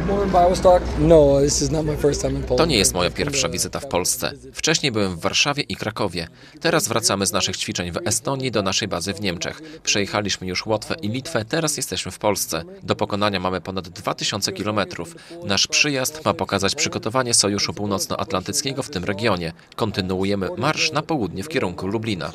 To nie jest moja pierwsza wizyta w Polsce. Wcześniej byłem w Warszawie i Krakowie. Teraz wracamy z naszych ćwiczeń w Estonii do naszej bazy w Niemczech. Przejechaliśmy już Łotwę i Litwę, teraz jesteśmy w Polsce. Do pokonania mamy ponad 2000 kilometrów. Nasz przyjazd ma pokazać przygotowanie Sojuszu Północnoatlantyckiego w tym regionie. Kontynuujemy marsz na południe w kierunku Lublina.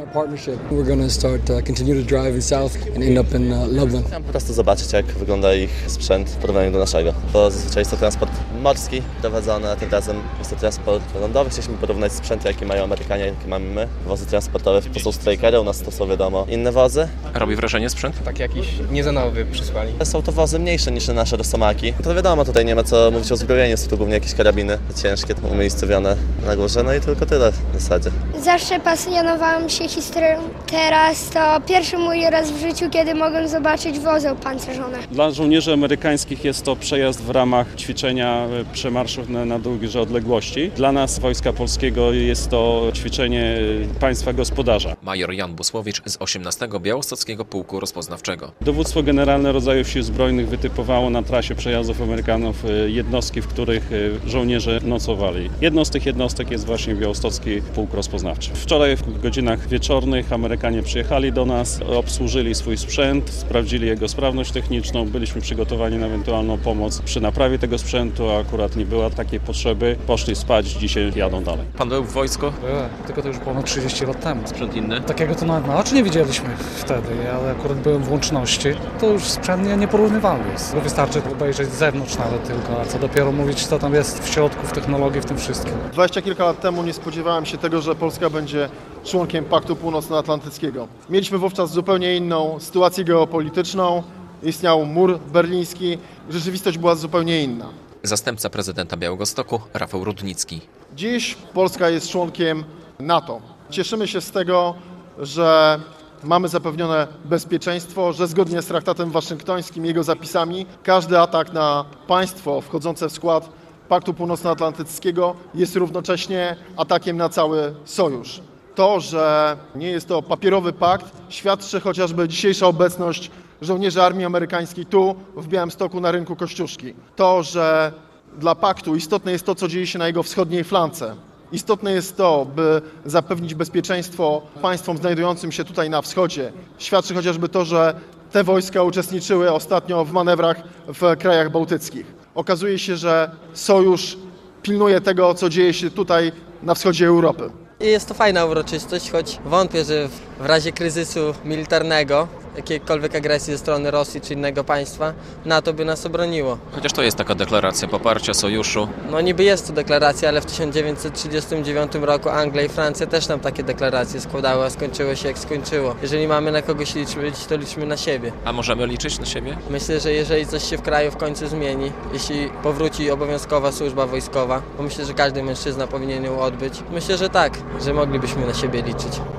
Chciałem po prostu zobaczyć, jak wygląda ich sprzęt w porównaniu do naszego. Bo zazwyczaj jest to transport morski prowadzony, a tym razem jest to transport lądowy. Chcieliśmy porównać sprzęty, jakie mają Amerykanie, jakie mamy my. Wozy transportowe to są Strikery, u nas to są wiadomo inne wozy. Robi wrażenie sprzęt? Tak jakiś nie za nowy przysłali. Są to wozy mniejsze niż nasze Rosomaki. To wiadomo, tutaj nie ma co mówić o zbrojeniu, są to głównie jakieś karabiny ciężkie, umiejscowione na górze, no i tylko tyle w zasadzie. Zawsze pasjonowałam się historią. Teraz to pierwszy mój raz w życiu, kiedy mogłem zobaczyć wozy opancerzone. Dla żołnierzy amerykańskich jest to przejazd w ramach ćwiczenia przemarszów na długie odległości. Dla nas, Wojska Polskiego, jest to ćwiczenie państwa gospodarza. Major Jan Busłowicz z 18 Białostockiego Pułku Rozpoznawczego. Dowództwo Generalne Rodzajów Sił Zbrojnych wytypowało na trasie przejazdów Amerykanów jednostki, w których żołnierze nocowali. Jedną z tych jednostek jest właśnie Białostocki Pułk Rozpoznawczy. Wczoraj w godzinach wieczornych Amerykanie przyjechali do nas, obsłużyli swój sprzęt, sprawdzili jego sprawność techniczną, byliśmy przygotowani na ewentualną pomoc przy naprawie tego sprzętu, a akurat nie było takiej potrzeby. Poszli spać, dzisiaj jadą dalej. Pan był w wojsku? Byłem, tylko to już ponad 30 lat temu. Sprzęt inny? Takiego to nawet na oczy nie widzieliśmy wtedy, ale akurat byłem w łączności. To już sprzęt nieporównywalny jest. Wystarczy obejrzeć z zewnątrz nawet tylko, a co dopiero mówić, co tam jest w środku, w technologii, w tym wszystkim. 20 kilka lat temu nie spodziewałem się tego, że Polska będzie członkiem Paktu Północnoatlantyckiego. Mieliśmy wówczas zupełnie inną sytuację geopolityczną, istniał mur berliński, rzeczywistość była zupełnie inna. Zastępca prezydenta Białegostoku Rafał Rudnicki. Dziś Polska jest członkiem NATO. Cieszymy się z tego, że mamy zapewnione bezpieczeństwo, że zgodnie z traktatem waszyngtońskim i jego zapisami każdy atak na państwo wchodzące w skład Paktu Północnoatlantyckiego jest równocześnie atakiem na cały sojusz. To, że nie jest to papierowy pakt, świadczy chociażby dzisiejsza obecność żołnierzy armii amerykańskiej tu, w Białymstoku, na rynku Kościuszki. To, że dla paktu istotne jest to, co dzieje się na jego wschodniej flance. Istotne jest to, by zapewnić bezpieczeństwo państwom znajdującym się tutaj na wschodzie. Świadczy chociażby to, że te wojska uczestniczyły ostatnio w manewrach w krajach bałtyckich. Okazuje się, że sojusz pilnuje tego, co dzieje się tutaj na wschodzie Europy. Jest to fajna uroczystość, choć wątpię, że w razie kryzysu militarnego, jakiejkolwiek agresji ze strony Rosji czy innego państwa, NATO by nas obroniło. Chociaż to jest taka deklaracja poparcia sojuszu. No niby jest to deklaracja, ale w 1939 roku Anglia i Francja też nam takie deklaracje składały, a skończyło się jak skończyło. Jeżeli mamy na kogoś liczyć, to liczmy na siebie. A możemy liczyć na siebie? Myślę, że jeżeli coś się w kraju w końcu zmieni, jeśli powróci obowiązkowa służba wojskowa, bo myślę, że każdy mężczyzna powinien ją odbyć, myślę, że tak, że moglibyśmy na siebie liczyć.